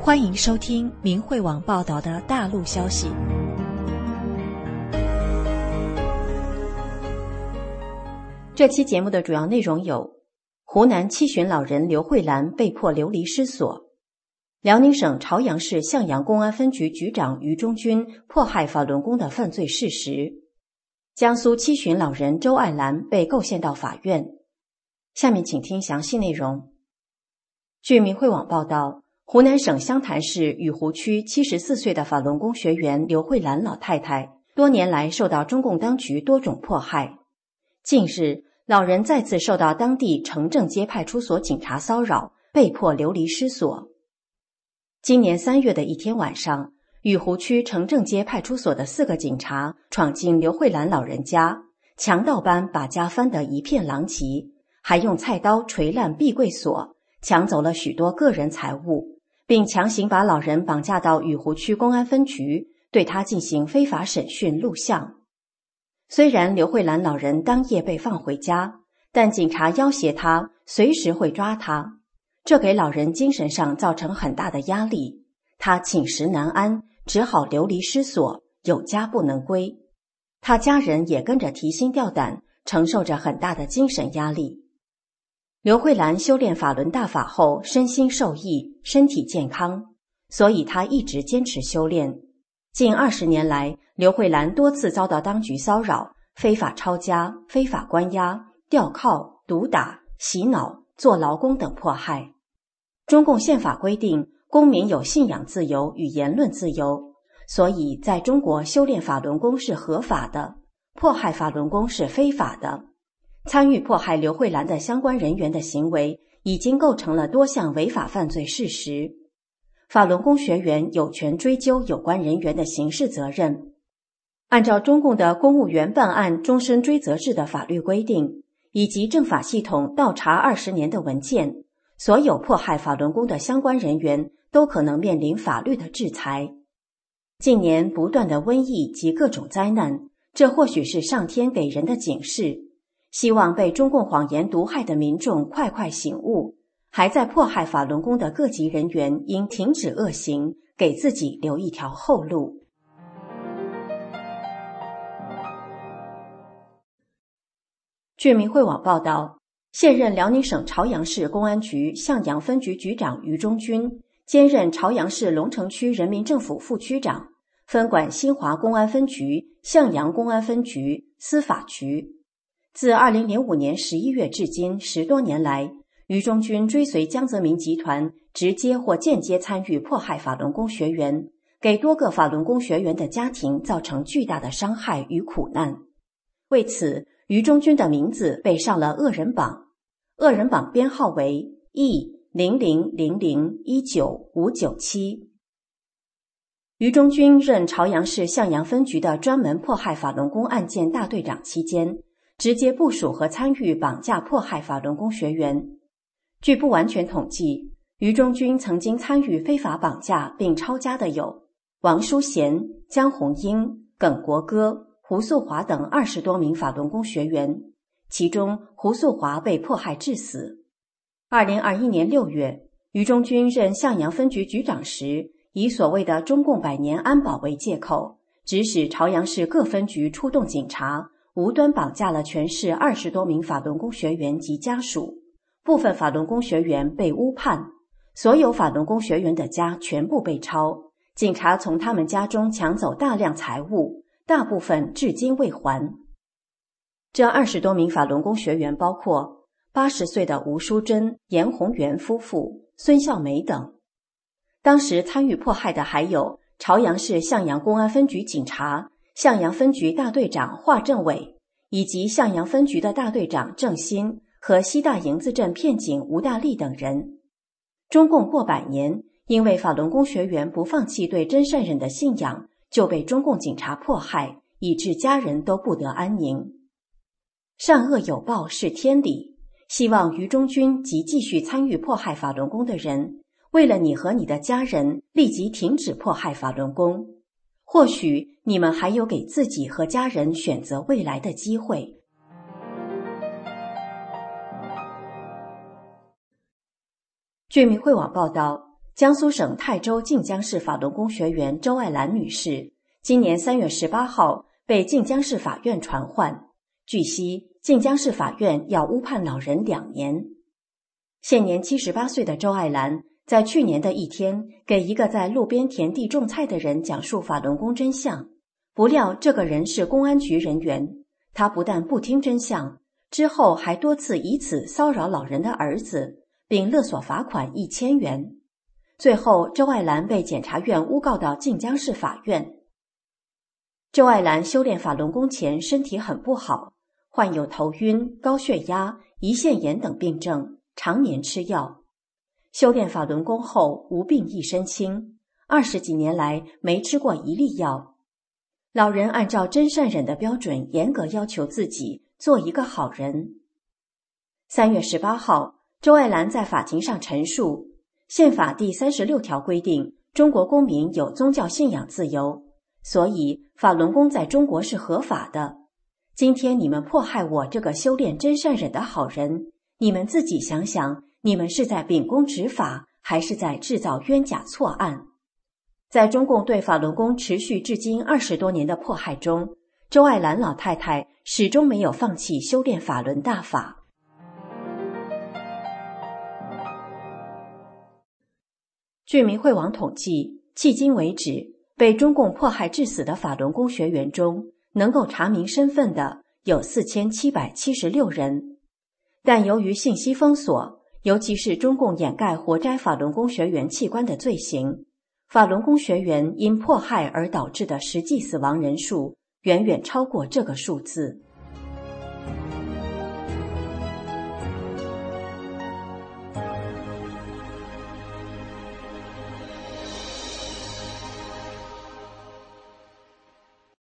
欢迎收听明慧网报道的大陆消息。 这期节目的主要内容有：湖南七旬老人刘慧兰被迫流离失所；辽宁省朝阳市向阳公安分局局长于中军迫害法轮功的犯罪事实；江苏七旬老人周爱兰被构陷到法院。下面请听详细内容。据明慧网报道，湖南省湘潭市雨湖区74岁的法轮功学员刘慧兰老太太多年来受到中共当局多种迫害。近日，老人再次受到当地城正街派出所警察骚扰，被迫流离失所。今年3月的一天晚上，雨湖区城正街派出所的4个警察闯进刘慧兰老人家，强盗般把家翻得一片狼藉，还用菜刀锤烂壁柜锁，抢走了许多个人财物，并强行把老人绑架到雨湖区公安分局，对他进行非法审讯录像。虽然刘慧兰老人当夜被放回家，但警察要挟他，随时会抓他，这给老人精神上造成很大的压力，他寝食难安，只好流离失所，有家不能归。他家人也跟着提心吊胆，承受着很大的精神压力。刘慧兰修炼法轮大法后，身心受益，身体健康，所以她一直坚持修炼。近20年来，刘慧兰多次遭到当局骚扰，非法抄家、非法关押、吊铐、毒打、洗脑、做劳工等迫害。中共宪法规定，公民有信仰自由与言论自由，所以在中国修炼法轮功是合法的，迫害法轮功是非法的。参与迫害刘慧兰的相关人员的行为已经构成了多项违法犯罪事实。法轮功学员有权追究有关人员的刑事责任。按照中共的公务员办案终身追责制的法律规定，以及政法系统倒查20年的文件，所有迫害法轮功的相关人员都可能面临法律的制裁。近年不断的瘟疫及各种灾难，这或许是上天给人的警示，希望被中共谎言毒害的民众快快醒悟，还在迫害法轮功的各级人员应停止恶行，给自己留一条后路。据明慧网报道，现任辽宁省朝阳市公安局向阳分局局长于中军兼任朝阳市龙城区人民政府副区长，分管新华公安分局、向阳公安分局、司法局。自2005年11月至今10多年来，于中军追随江泽民集团直接或间接参与迫害法轮功学员，给多个法轮功学员的家庭造成巨大的伤害与苦难。为此，于中军的名字被上了恶人榜，恶人榜编号为 E000019597。于中军任朝阳市向阳分局的专门迫害法轮功案件大队长期间，直接部署和参与绑架迫害法轮功学员。据不完全统计，于中军曾经参与非法绑架并抄家的有王淑贤、江红英、耿国歌、胡素华等20多名法轮功学员，其中胡素华被迫害致死。2021年6月，于中军任向阳分局局长时，以所谓的中共100年安保为借口，指使朝阳市各分局出动警察，无端绑架了全市20多名法轮功学员及家属，部分法轮功学员被误判，所有法轮功学员的家全部被抄，警察从他们家中抢走大量财物，大部分至今未还。这20多名法轮功学员包括80岁的吴淑珍、严宏元夫妇、孙孝梅等。当时参与迫害的还有朝阳市向阳公安分局警察、向阳分局大队长华政伟，以及向阳分局的大队长郑鑫和西大营子镇片警吴大力等人。中共过100年，因为法轮功学员不放弃对真善忍的信仰，就被中共警察迫害，以致家人都不得安宁。善恶有报是天理，希望于中军及继续参与迫害法轮功的人，为了你和你的家人，立即停止迫害法轮功。或许你们还有给自己和家人选择未来的机会。据明慧网报道， 江苏省泰州晋江市法轮功学员周爱兰女士，今年3月18号被晋江市法院传唤。据悉，晋江市法院要误判老人2年。现年78岁的周爱兰，在去年的一天，给一个在路边田地种菜的人讲述法轮功真相，不料这个人是公安局人员，他不但不听真相，之后还多次以此骚扰老人的儿子，并勒索罚款1000元。最后，周爱兰被检察院诬告到晋江市法院。周爱兰修炼法轮功前身体很不好，患有头晕、高血压、胰腺炎等病症，常年吃药。修炼法轮功后无病一身轻，20几年来没吃过一粒药。老人按照真善忍的标准严格要求自己做一个好人。3月18号，周爱兰在法庭上陈述，宪法第36条规定，中国公民有宗教信仰自由，所以法轮功在中国是合法的。今天你们迫害我这个修炼真善忍的好人，你们自己想想，你们是在秉公执法，还是在制造冤假错案？在中共对法轮功持续至今20多年的迫害中，周爱兰老太太始终没有放弃修炼法轮大法。据明慧网统计，迄今为止，被中共迫害致死的法轮功学员中，能够查明身份的有4776人。但由于信息封锁，尤其是中共掩盖活摘法轮功学员器官的罪行，法轮功学员因迫害而导致的实际死亡人数远远超过这个数字。